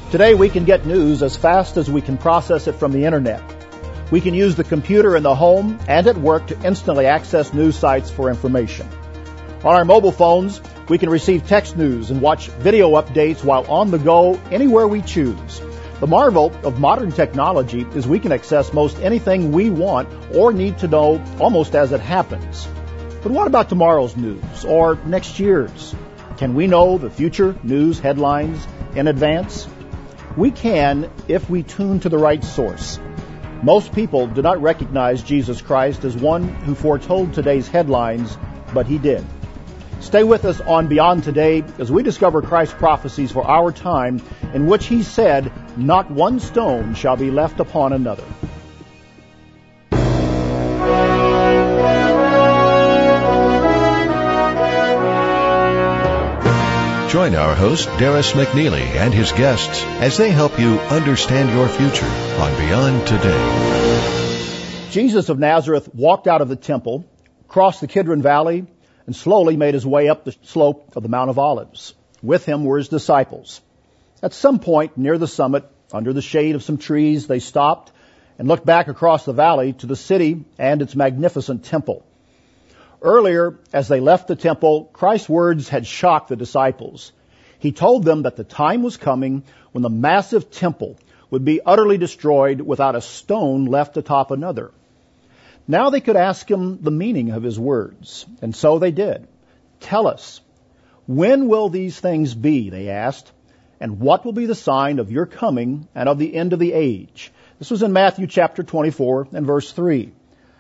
Today we can get news as fast as we can process it from the internet. We can use the computer in the home and at work to instantly access news sites for information. On our mobile phones, we can receive text news and watch video updates while on the go anywhere we choose. The marvel of modern technology is we can access most anything we want or need to know almost as it happens. But what about tomorrow's news or next year's? Can we know the future news headlines in advance? We can if we tune to the right source. Most people do not recognize Jesus Christ as one who foretold today's headlines, but he did. Stay with us on Beyond Today as we discover Christ's prophecies for our time in which he said, "Not one stone shall be left upon another." Join our host, Darris McNeely, and his guests as they help you understand your future on Beyond Today. Jesus of Nazareth walked out of the temple, crossed the Kidron Valley, and slowly made his way up the slope of the Mount of Olives. With him were his disciples. At some point near the summit, under the shade of some trees, they stopped and looked back across the valley to the city and its magnificent temple. Earlier, as they left the temple, Christ's words had shocked the disciples. He told them that the time was coming when the massive temple would be utterly destroyed without a stone left atop another. Now they could ask him the meaning of his words, and so they did. "Tell us, when will these things be?" they asked, "and what will be the sign of your coming and of the end of the age?" This was in Matthew chapter 24 and verse 3.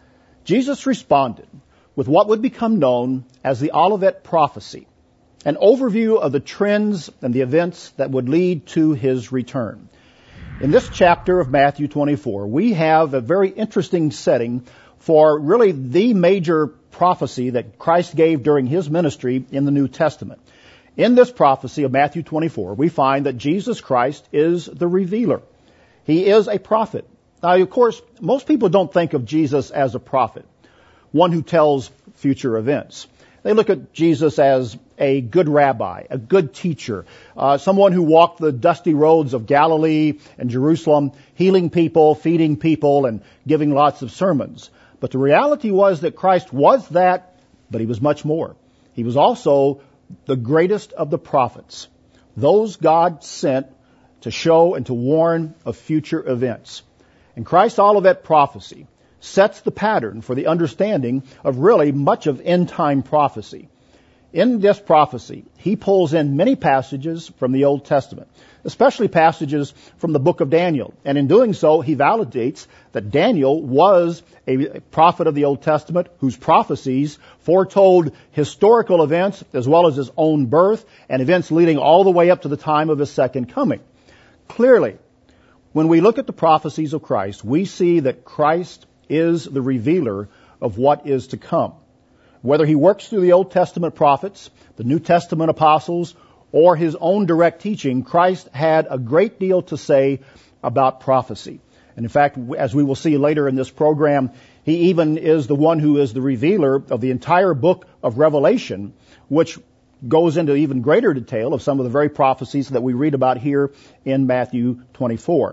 Jesus responded with what would become known as the Olivet Prophecy, an overview of the trends and the events that would lead to his return. In this chapter of Matthew 24, we have a very interesting setting for really the major prophecy that Christ gave during his ministry in the New Testament. In this prophecy of Matthew 24, we find that Jesus Christ is the revealer. He is a prophet. Now, of course, most people don't think of Jesus as a prophet, one who tells future events. They look at Jesus as a good rabbi, a good teacher, someone who walked the dusty roads of Galilee and Jerusalem, healing people, feeding people, and giving lots of sermons. But the reality was that Christ was that, but he was much more. He was also the greatest of the prophets, those God sent to show and to warn of future events. And Christ's Olivet Prophecy sets the pattern for the understanding of really much of end-time prophecy. In this prophecy, he pulls in many passages from the Old Testament, especially passages from the book of Daniel. And in doing so, he validates that Daniel was a prophet of the Old Testament whose prophecies foretold historical events as well as his own birth and events leading all the way up to the time of his second coming. Clearly, when we look at the prophecies of Christ, we see that Christ is the revealer of what is to come. Whether he works through the Old Testament prophets, the New Testament apostles, or his own direct teaching, Christ had a great deal to say about prophecy. And in fact, as we will see later in this program, he even is the one who is the revealer of the entire book of Revelation, which goes into even greater detail of some of the very prophecies that we read about here in Matthew 24.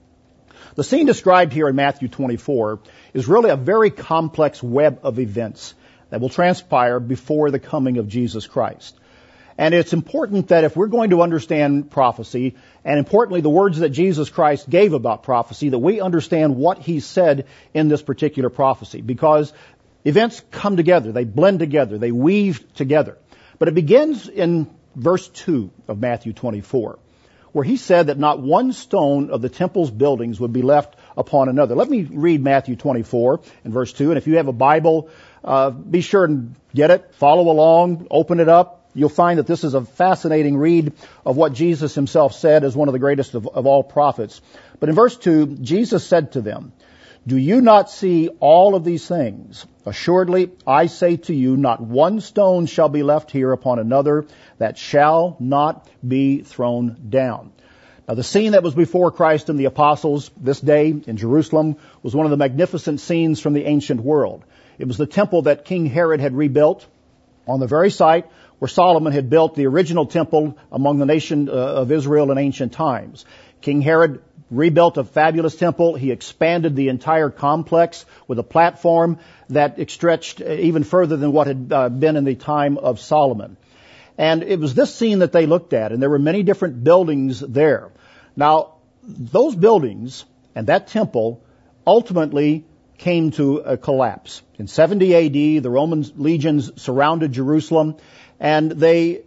The scene described here in Matthew 24 is really a very complex web of events that will transpire before the coming of Jesus Christ. And it's important that if we're going to understand prophecy, and importantly the words that Jesus Christ gave about prophecy, that we understand what he said in this particular prophecy, because events come together, they blend together, they weave together. But it begins in verse 2 of Matthew 24. Where he said that not one stone of the temple's buildings would be left upon another. Let me read Matthew 24 and verse 2. And if you have a Bible, be sure and get it, follow along, open it up. You'll find that this is a fascinating read of what Jesus himself said as one of the greatest of all prophets. But in verse 2, Jesus said to them, "Do you not see all of these things? Assuredly, I say to you, not one stone shall be left here upon another that shall not be thrown down." Now, the scene that was before Christ and the apostles this day in Jerusalem was one of the magnificent scenes from the ancient world. It was the temple that King Herod had rebuilt. on the very site where Solomon had built the original temple among the nation of Israel in ancient times. King Herod rebuilt a fabulous temple. He expanded the entire complex with a platform that stretched even further than what had been in the time of Solomon. And it was this scene that they looked at, and there were many different buildings there. Now, those buildings and that temple ultimately came to a collapse. In 70 AD, the Roman legions surrounded Jerusalem, and they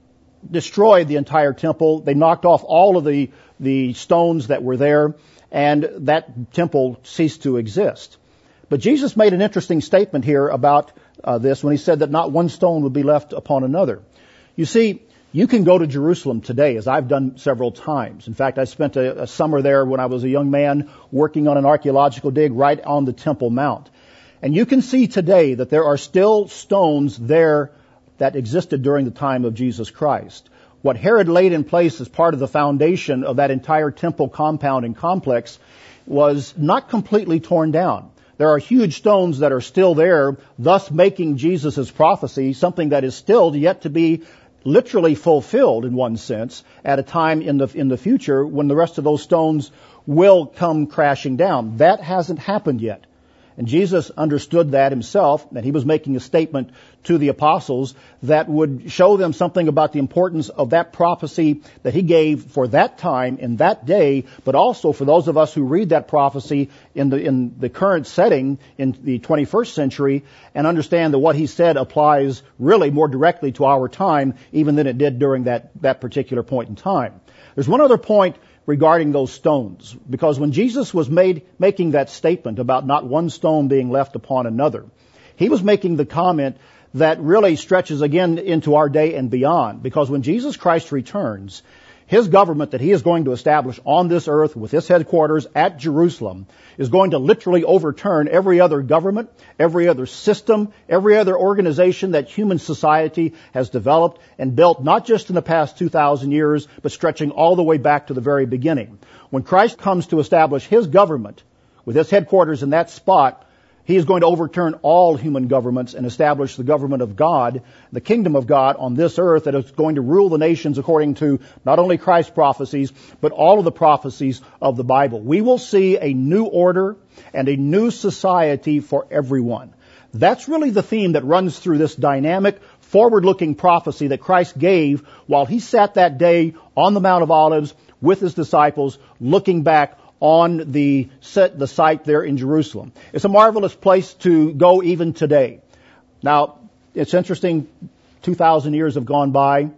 destroyed the entire temple. They knocked off all of the stones that were there, and that temple ceased to exist. But Jesus made an interesting statement here about this when he said that not one stone would be left upon another. You see, you can go to Jerusalem today, as I've done several times. In fact, I spent a summer there when I was a young man working on an archaeological dig right on the Temple Mount. And you can see today that there are still stones there that existed during the time of Jesus Christ. What Herod laid in place as part of the foundation of that entire temple compound and complex was not completely torn down. There are huge stones that are still there, thus making Jesus' prophecy something that is still yet to be literally fulfilled in one sense at a time in the future when the rest of those stones will come crashing down. That hasn't happened yet. And Jesus understood that himself, and he was making a statement to the apostles that would show them something about the importance of that prophecy that he gave for that time in that day, but also for those of us who read that prophecy in the current setting in the 21st century and understand that what he said applies really more directly to our time even than it did during that particular point in time. There's one other point regarding those stones, because when Jesus was making that statement about not one stone being left upon another, he was making the comment that really stretches again into our day and beyond, because when Jesus Christ returns, his government that he is going to establish on this earth with his headquarters at Jerusalem is going to literally overturn every other government, every other system, every other organization that human society has developed and built, not just in the past 2,000 years, but stretching all the way back to the very beginning. When Christ comes to establish his government with his headquarters in that spot, he is going to overturn all human governments and establish the government of God, the kingdom of God on this earth that is going to rule the nations according to not only Christ's prophecies, but all of the prophecies of the Bible. We will see a new order and a new society for everyone. That's really the theme that runs through this dynamic, forward-looking prophecy that Christ gave while he sat that day on the Mount of Olives with his disciples, looking back on the site there in Jerusalem. It's a marvelous place to go even today. Now, it's interesting, 2,000 years have gone by.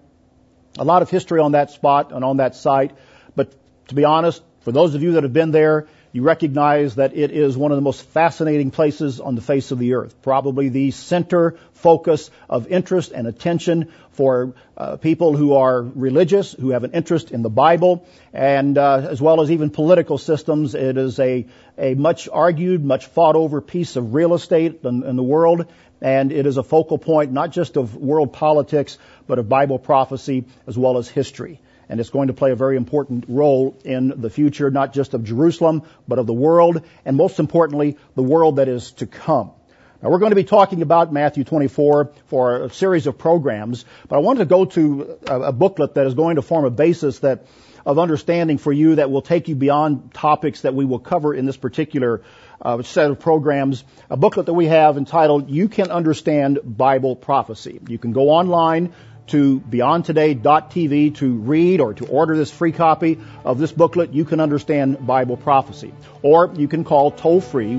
A lot of history on that spot and on that site. But to be honest, for those of you that have been there, you recognize that it is one of the most fascinating places on the face of the earth. Probably the center focus of interest and attention for people who are religious, who have an interest in the Bible, and as well as even political systems. It is a much argued, much fought over piece of real estate in the world, and it is a focal point not just of world politics, but of Bible prophecy as well as history. And it's going to play a very important role in the future, not just of Jerusalem, but of the world, and most importantly, the world that is to come. Now, we're going to be talking about Matthew 24 for a series of programs, but I wanted to go to a booklet that is going to form a basis of understanding for you that will take you beyond topics that we will cover in this particular set of programs. A booklet that we have entitled, You Can Understand Bible Prophecy. You can go online to beyondtoday.tv to read or to order this free copy of this booklet, You Can Understand Bible Prophecy. Or you can call toll-free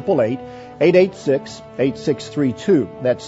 1-888-886-8632. That's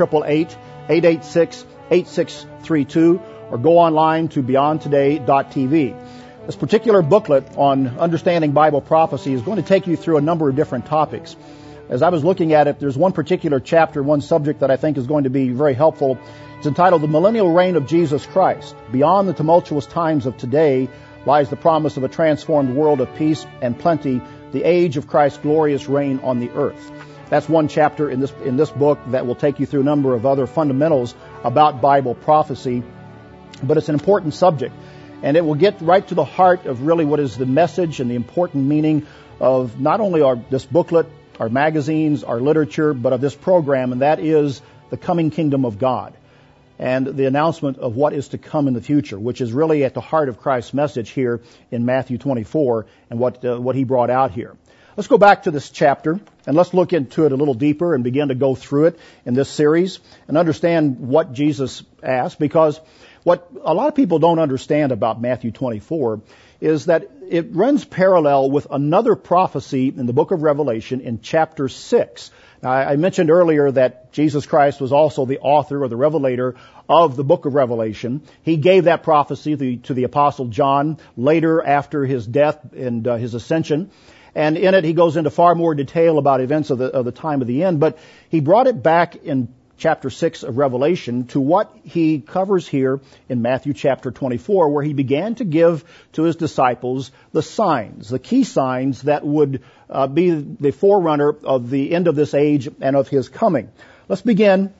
1-888-886-8632. Or go online to beyondtoday.tv. This particular booklet on understanding Bible prophecy is going to take you through a number of different topics. As I was looking at it, there's one particular chapter, one subject that I think is going to be very helpful. It's entitled The Millennial Reign of Jesus Christ. Beyond the tumultuous times of today lies the promise of a transformed world of peace and plenty, the age of Christ's glorious reign on the earth. That's one chapter in this book that will take you through a number of other fundamentals about Bible prophecy. But it's an important subject, and it will get right to the heart of really what is the message and the important meaning of not only this booklet, our magazines, our literature, but of this program, and that is the coming kingdom of God and the announcement of what is to come in the future, which is really at the heart of Christ's message here in Matthew 24 and what he brought out here. Let's go back to this chapter and let's look into it a little deeper and begin to go through it in this series and understand what Jesus asked, because what a lot of people don't understand about Matthew 24 is that it runs parallel with another prophecy in the book of Revelation in chapter 6. Now, I mentioned earlier that Jesus Christ was also the author or the revelator of the book of Revelation. He gave that prophecy to the Apostle John later after his death and his ascension. And in it, he goes into far more detail about events of the time of the end. But he brought it back in chapter 6 of Revelation to what he covers here in Matthew chapter 24, where he began to give to his disciples the signs, the key signs that would be the forerunner of the end of this age and of his coming. Let's begin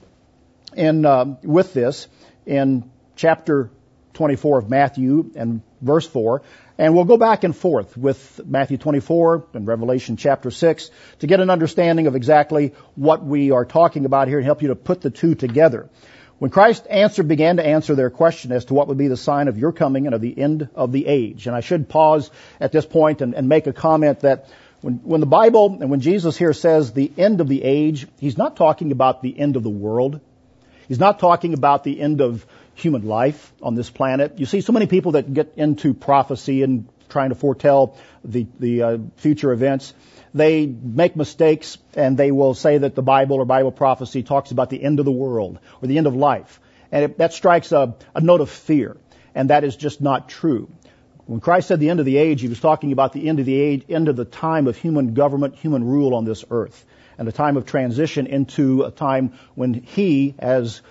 with this in chapter 24 of Matthew and verse 4. And we'll go back and forth with Matthew 24 and Revelation chapter 6 to get an understanding of exactly what we are talking about here and help you to put the two together. When Christ began to answer their question as to what would be the sign of your coming and of the end of the age. And I should pause at this point and make a comment that when the Bible and when Jesus here says the end of the age, he's not talking about the end of the world. He's not talking about the end of human life on this planet. You see so many people that get into prophecy and trying to foretell the future events. They make mistakes and they will say that the Bible or Bible prophecy talks about the end of the world or the end of life. And that strikes a note of fear. And that is just not true. When Christ said the end of the age, he was talking about the end of the age, end of the time of human government, human rule on this earth, and a time of transition into a time when he, as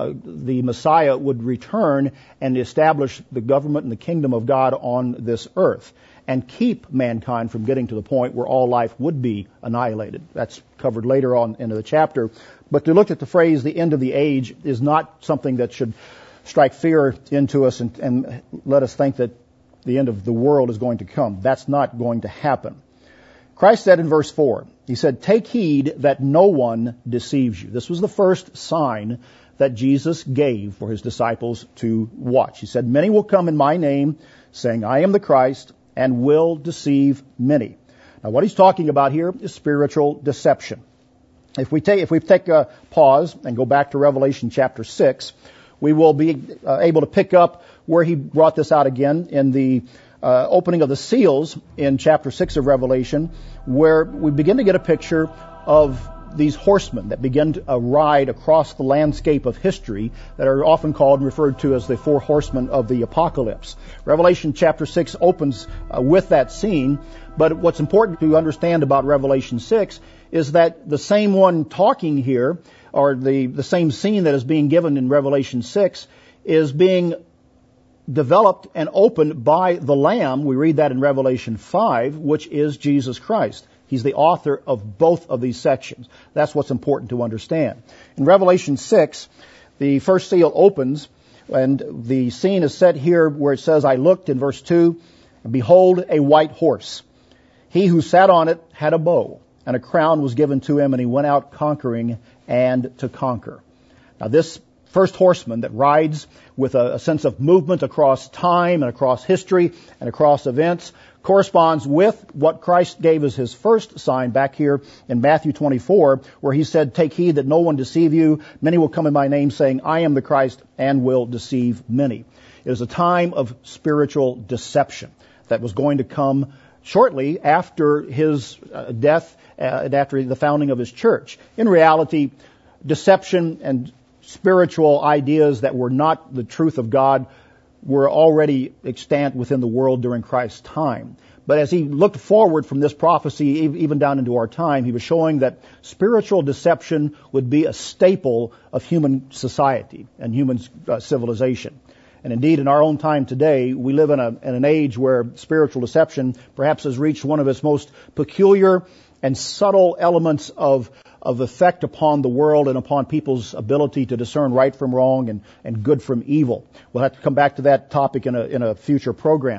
the Messiah, would return and establish the government and the kingdom of God on this earth and keep mankind from getting to the point where all life would be annihilated. That's covered later on into the chapter. But to look at the phrase, the end of the age, is not something that should strike fear into us and let us think that the end of the world is going to come. That's not going to happen. Christ said in verse 4, he said, "Take heed that no one deceives you." This was the first sign that Jesus gave for his disciples to watch. He said, "Many will come in my name, saying, I am the Christ, and will deceive many." Now, what he's talking about here is spiritual deception. If we take a pause and go back to Revelation chapter 6, we will be able to pick up where he brought this out again in the opening of the seals in chapter 6 of Revelation, where we begin to get a picture of these horsemen that begin to ride across the landscape of history that are often called and referred to as the four horsemen of the apocalypse. Revelation chapter 6 opens with that scene, but what's important to understand about Revelation 6 is that the same one talking here, or the same scene that is being given in Revelation 6, is being developed and opened by the Lamb. We read that in Revelation 5, which is Jesus Christ. He's the author of both of these sections. That's what's important to understand. In Revelation 6, the first seal opens, and the scene is set here where it says, "I looked," in verse 2, "and behold, a white horse. He who sat on it had a bow, and a crown was given to him, and he went out conquering and to conquer." Now, this first horseman that rides with a sense of movement across time and across history and across events corresponds with what Christ gave as his first sign back here in Matthew 24, where he said, "Take heed that no one deceive you. Many will come in my name, saying, I am the Christ, and will deceive many." It was a time of spiritual deception that was going to come shortly after his death and after the founding of his church. In reality, deception and spiritual ideas that were not the truth of God were already extant within the world during Christ's time. But as he looked forward from this prophecy, even down into our time, he was showing that spiritual deception would be a staple of human society and human civilization. And indeed, in our own time today, we live in an age where spiritual deception perhaps has reached one of its most peculiar and subtle elements of effect upon the world and upon people's ability to discern right from wrong and good from evil. We'll have to come back to that topic in a future program.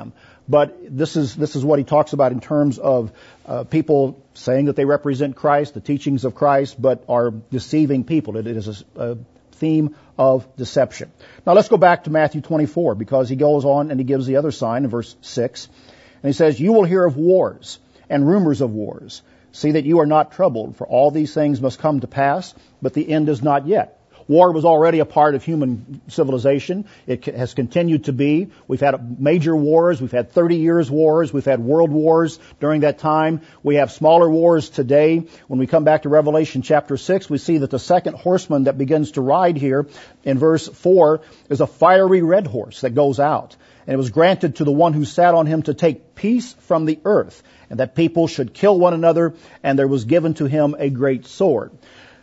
But this is what he talks about in terms of people saying that they represent Christ, the teachings of Christ, but are deceiving people. It is a theme of deception. Now let's go back to Matthew 24, because he goes on and he gives the other sign in verse 6. And he says, "You will hear of wars and rumors of wars. See that you are not troubled, for all these things must come to pass, but the end is not yet." War was already a part of human civilization. It has continued to be. We've had major wars. We've had 30 years wars. We've had world wars during that time. We have smaller wars today. When we come back to Revelation chapter 6, we see that the second horseman that begins to ride here in verse 4 is a fiery red horse that goes out. And it was granted to the one who sat on him to take peace from the earth, and that people should kill one another, and there was given to him a great sword.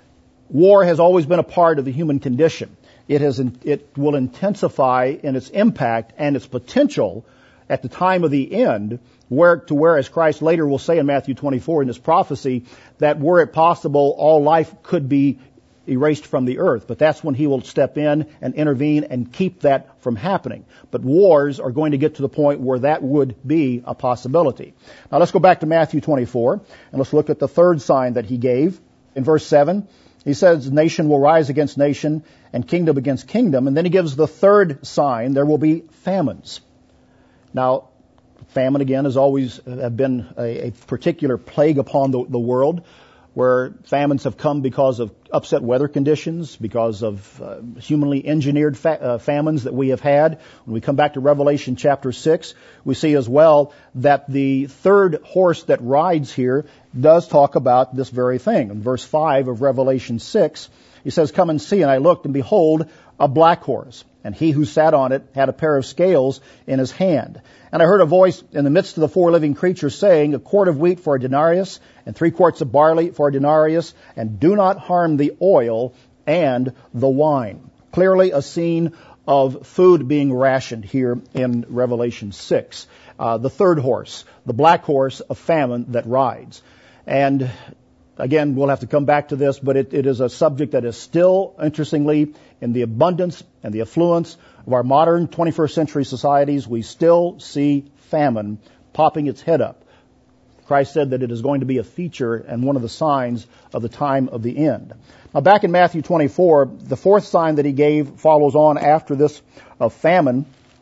War has always been a part of the human condition. It will intensify in its impact and its potential at the time of the end, whereas Christ later will say in Matthew 24 in his prophecy that were it possible, all life could be erased from the earth. But that's when he will step in and intervene and keep that from happening. But wars are going to get to the point where that would be a possibility. Now let's go back to Matthew 24 and let's look at the third sign that he gave in verse 7. He says, "Nation will rise against nation and kingdom against kingdom." And then he gives the third sign, there will be famines. Now, famine again has always been a particular plague upon the world, where famines have come because of upset weather conditions, because of humanly engineered famines that we have had. When we come back to Revelation chapter 6, we see as well that the third horse that rides here does talk about this very thing. In verse 5 of Revelation 6, he says, "Come and see, and I looked, and behold, a black horse, and he who sat on it had a pair of scales in his hand. And I heard a voice in the midst of the four living creatures saying, a quart of wheat for a denarius, and 3 quarts of barley for a denarius, and do not harm the oil and the wine." Clearly a scene of food being rationed here in Revelation 6. The third horse, the black horse of famine that rides. And again, we'll have to come back to this, but it is a subject that is still, interestingly, in the abundance and the affluence of our modern 21st century societies. We still see famine popping its head up. Christ said that it is going to be a feature and one of the signs of the time of the end. Now back in Matthew 24, the fourth sign that he gave follows on after this of famine,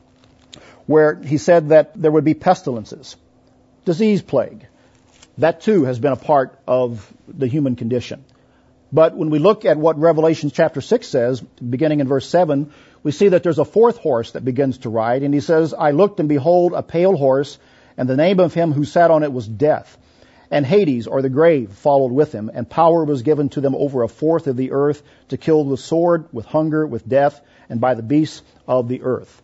where he said that there would be pestilences, disease plague. That too has been a part of the human condition. But when we look at what Revelation chapter 6 says, beginning in verse 7, we see that there's a fourth horse that begins to ride. And he says, "I looked and behold a pale horse, and the name of him who sat on it was Death. And Hades, or the grave, followed with him, and power was given to them over a fourth of the earth to kill with sword, with hunger, with death, and by the beasts of the earth."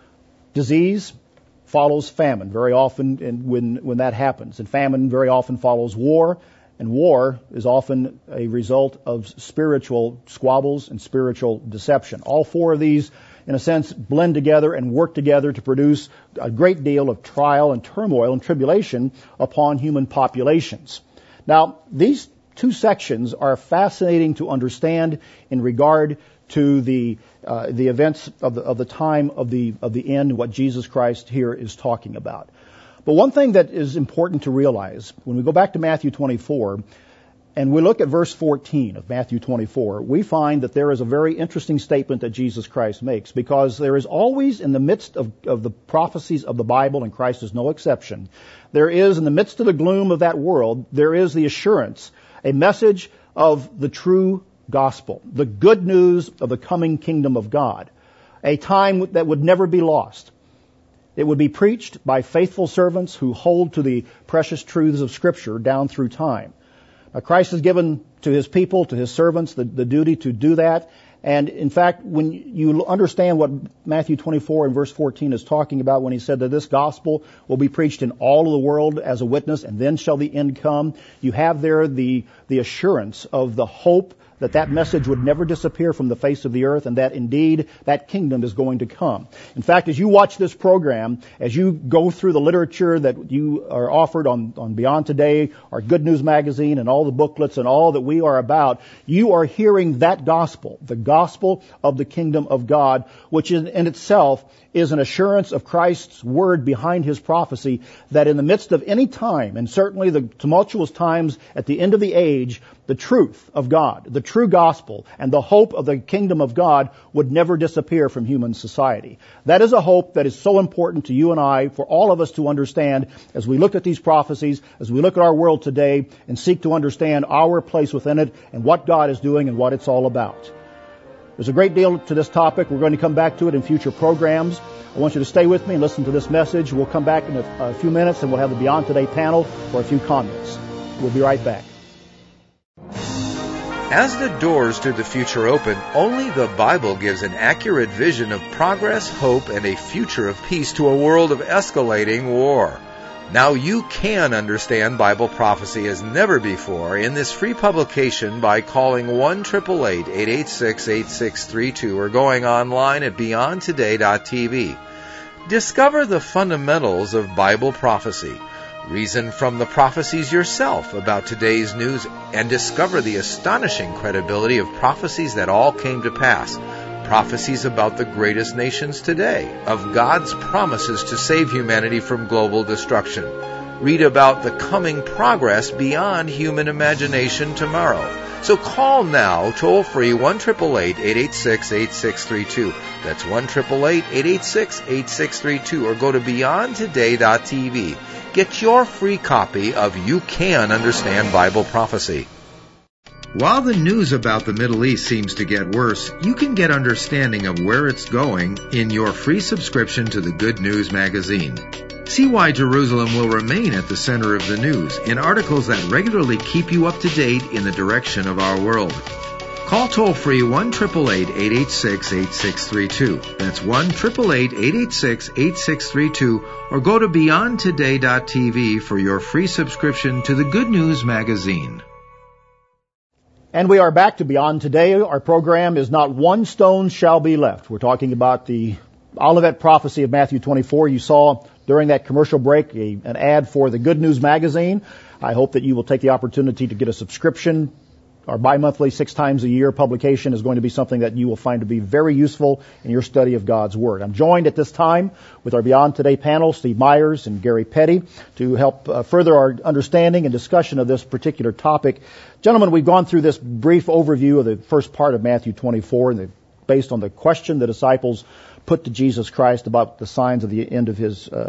Disease follows famine very often when that happens. And famine very often follows war. And war is often a result of spiritual squabbles and spiritual deception. All four of these, in a sense, blend together and work together to produce a great deal of trial and turmoil and tribulation upon human populations. Now, these two sections are fascinating to understand in regard to the events of the time of the end, what Jesus Christ here is talking about. But one thing that is important to realize, when we go back to Matthew 24, and we look at verse 14 of Matthew 24, we find that there is a very interesting statement that Jesus Christ makes, because there is always in the midst of the prophecies of the Bible, and Christ is no exception, there is in the midst of the gloom of that world, there is the assurance, a message of the true gospel, the good news of the coming kingdom of God, a time that would never be lost. It would be preached by faithful servants who hold to the precious truths of Scripture down through time. Now, Christ has given to his people, to his servants, the duty to do that. And in fact, when you understand what Matthew 24 and verse 14 is talking about, when he said that this gospel will be preached in all of the world as a witness, and then shall the end come, you have there the assurance of the hope that message would never disappear from the face of the earth, and that indeed that kingdom is going to come. In fact, as you watch this program, as you go through the literature that you are offered on Beyond Today, our Good News magazine, and all the booklets and all that we are about, you are hearing that gospel, the gospel of the kingdom of God, which in itself is an assurance of Christ's word behind his prophecy that in the midst of any time, and certainly the tumultuous times at the end of the age, the truth of God, the true gospel, and the hope of the kingdom of God would never disappear from human society. That is a hope that is so important to you and I, for all of us to understand as we look at these prophecies, as we look at our world today, and seek to understand our place within it and what God is doing and what it's all about. There's a great deal to this topic. We're going to come back to it in future programs. I want you to stay with me and listen to this message. We'll come back in a few minutes and we'll have the Beyond Today panel for a few comments. We'll be right back. As the doors to the future open, only the Bible gives an accurate vision of progress, hope, and a future of peace to a world of escalating war. Now you can understand Bible prophecy as never before in this free publication by calling 1-888-886-8632 or going online at beyondtoday.tv. Discover the fundamentals of Bible prophecy. Reason from the prophecies yourself about today's news and discover the astonishing credibility of prophecies that all came to pass. Prophecies about the greatest nations today, of God's promises to save humanity from global destruction. Read about the coming progress beyond human imagination tomorrow. So call now, toll-free, 1-888-886-8632. That's 1-888-886-8632, or go to beyondtoday.tv. Get your free copy of You Can Understand Bible Prophecy. While the news about the Middle East seems to get worse, you can get understanding of where it's going in your free subscription to the Good News magazine. See why Jerusalem will remain at the center of the news in articles that regularly keep you up to date in the direction of our world. Call toll-free 1-888-886-8632. That's 1-888-886-8632, or go to beyondtoday.tv for your free subscription to the Good News magazine. And we are back to Beyond Today. Our program is Not One Stone Shall Be Left. We're talking about the Olivet prophecy of Matthew 24. You saw during that commercial break an ad for the Good News magazine. I hope that you will take the opportunity to get a subscription. Our bi-monthly, 6 times a year publication is going to be something that you will find to be very useful in your study of God's Word. I'm joined at this time with our Beyond Today panel, Steve Myers and Gary Petty, to help further our understanding and discussion of this particular topic. Gentlemen, we've gone through this brief overview of the first part of Matthew 24, and based on the question the disciples put to Jesus Christ about the signs of the end of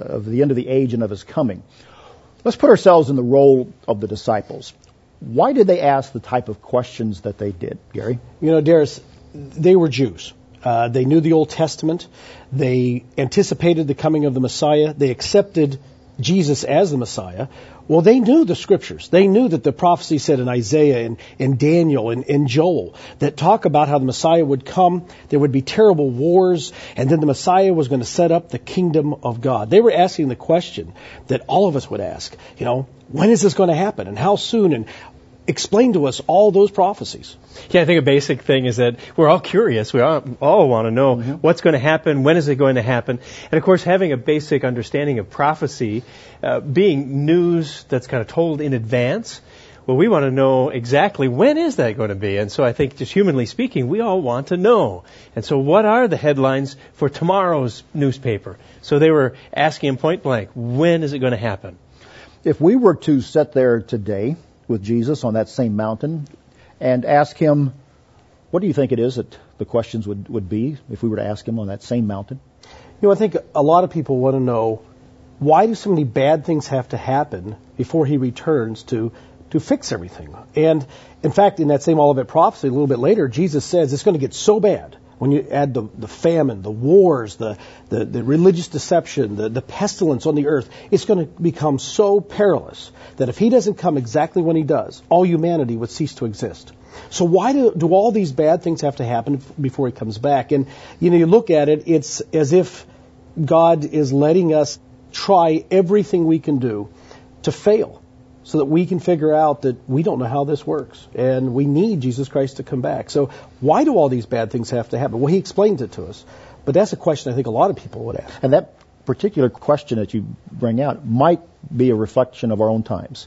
the age and of His coming. Let's put ourselves in the role of the disciples. Why did they ask the type of questions that they did, Gary? You know, Darius, they were Jews. They knew the Old Testament. They anticipated the coming of the Messiah. They accepted Jesus as the Messiah. Well, they knew the Scriptures. They knew that the prophecy said in Isaiah and Daniel and Joel that talk about how the Messiah would come, there would be terrible wars, and then the Messiah was going to set up the kingdom of God. They were asking the question that all of us would ask, when is this going to happen and how soon? And explain to us all those prophecies. Yeah, I think a basic thing is that we're all curious. We all want to know what's going to happen, when is it going to happen. And of course, having a basic understanding of prophecy, being news that's kind of told in advance, well, we want to know exactly when is that going to be. And so I think just humanly speaking, we all want to know. And so what are the headlines for tomorrow's newspaper? So they were asking him point blank, when is it going to happen? If we were to sit there today with Jesus on that same mountain and ask him, what do you think it is that the questions would be if we were to ask him on that same mountain? I think a lot of people want to know, why do so many bad things have to happen before he returns to fix everything? And in fact, in that same Olivet prophecy, a little bit later, Jesus says it's going to get so bad when you add the famine, the wars, the religious deception, the pestilence on the earth. It's going to become so perilous that if he doesn't come exactly when he does, all humanity would cease to exist. So why do all these bad things have to happen before he comes back? And, you look at it, it's as if God is letting us try everything we can do to fail, so that we can figure out that we don't know how this works, and we need Jesus Christ to come back. So why do all these bad things have to happen? Well, he explains it to us, but that's a question I think a lot of people would ask. And that particular question that you bring out might be a reflection of our own times.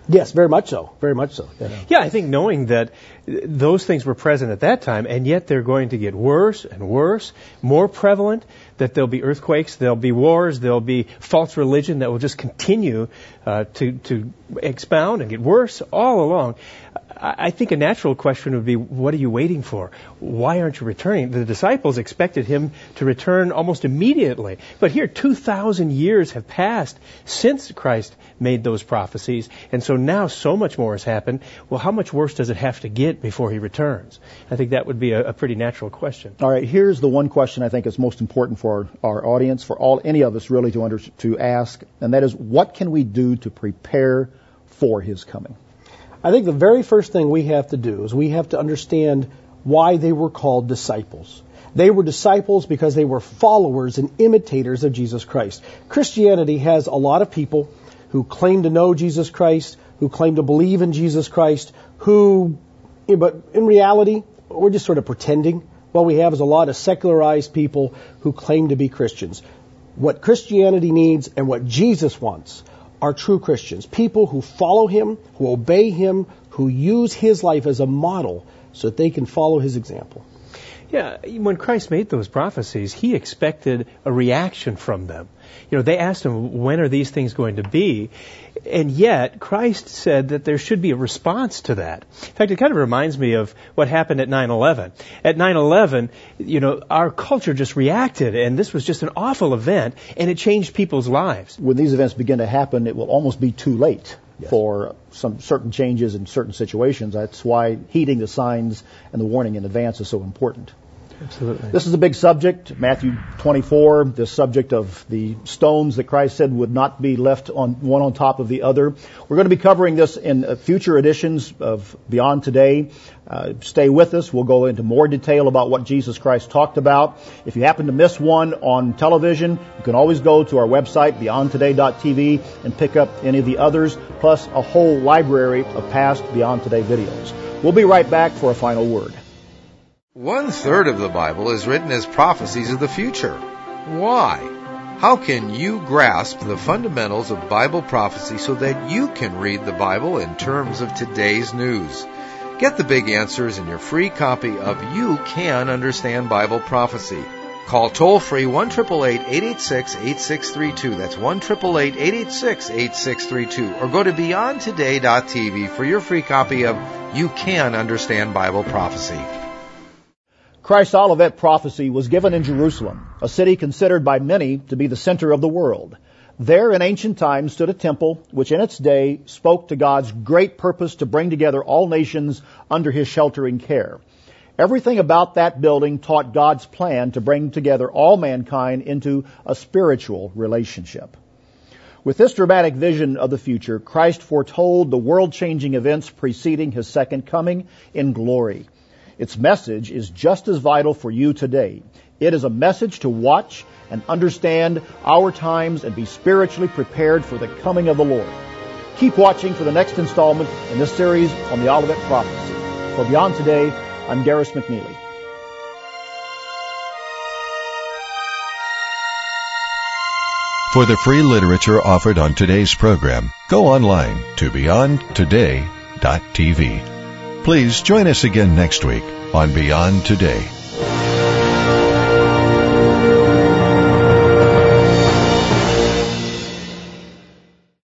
Yes, very much so. Very much so. Yeah, I think knowing that those things were present at that time, and yet they're going to get worse and worse, more prevalent, that there'll be earthquakes, there'll be wars, there'll be false religion that will just continue to expound and get worse all along. I think a natural question would be, what are you waiting for? Why aren't you returning? The disciples expected him to return almost immediately. But here, 2,000 years have passed since Christ made those prophecies. And so now so much more has happened. Well, how much worse does it have to get before he returns? I think that would be a pretty natural question. All right, here's the one question I think is most important for our audience, for any of us really to ask, and that is, what can we do to prepare for his coming? I think the very first thing we have to do is we have to understand why they were called disciples. They were disciples because they were followers and imitators of Jesus Christ. Christianity has a lot of people who claim to know Jesus Christ, who claim to believe in Jesus Christ, but in reality, we're just sort of pretending. What we have is a lot of secularized people who claim to be Christians. What Christianity needs and what Jesus wants are true Christians, people who follow him, who obey him, who use his life as a model so that they can follow his example. Yeah, when Christ made those prophecies, he expected a reaction from them. They asked him, when are these things going to be? And yet, Christ said that there should be a response to that. In fact, it kind of reminds me of what happened at 9/11. At 9/11, our culture just reacted, and this was just an awful event, and it changed people's lives. When these events begin to happen, it will almost be too late for some certain changes in certain situations. That's why heeding the signs and the warning in advance is so important. Absolutely. This is a big subject, Matthew 24, the subject of the stones that Christ said would not be left one on top of the other. We're going to be covering this in future editions of Beyond Today. Stay with us. We'll go into more detail about what Jesus Christ talked about. If you happen to miss one on television, you can always go to our website, beyondtoday.tv, and pick up any of the others, plus a whole library of past Beyond Today videos. We'll be right back for a final word. 1/3 of the Bible is written as prophecies of the future. Why? How can you grasp the fundamentals of Bible prophecy so that you can read the Bible in terms of today's news? Get the big answers in your free copy of You Can Understand Bible Prophecy. Call toll-free 1-888-886-8632. That's 1-888-886-8632. Or go to beyondtoday.tv for your free copy of You Can Understand Bible Prophecy. Christ's Olivet prophecy was given in Jerusalem, a city considered by many to be the center of the world. There in ancient times stood a temple which in its day spoke to God's great purpose to bring together all nations under his sheltering care. Everything about that building taught God's plan to bring together all mankind into a spiritual relationship. With this dramatic vision of the future, Christ foretold the world-changing events preceding his second coming in glory. Its message is just as vital for you today. It is a message to watch and understand our times and be spiritually prepared for the coming of the Lord. Keep watching for the next installment in this series on the Olivet Prophecy. For Beyond Today, I'm Darris McNeely. For the free literature offered on today's program, go online to beyondtoday.tv. Please join us again next week on Beyond Today.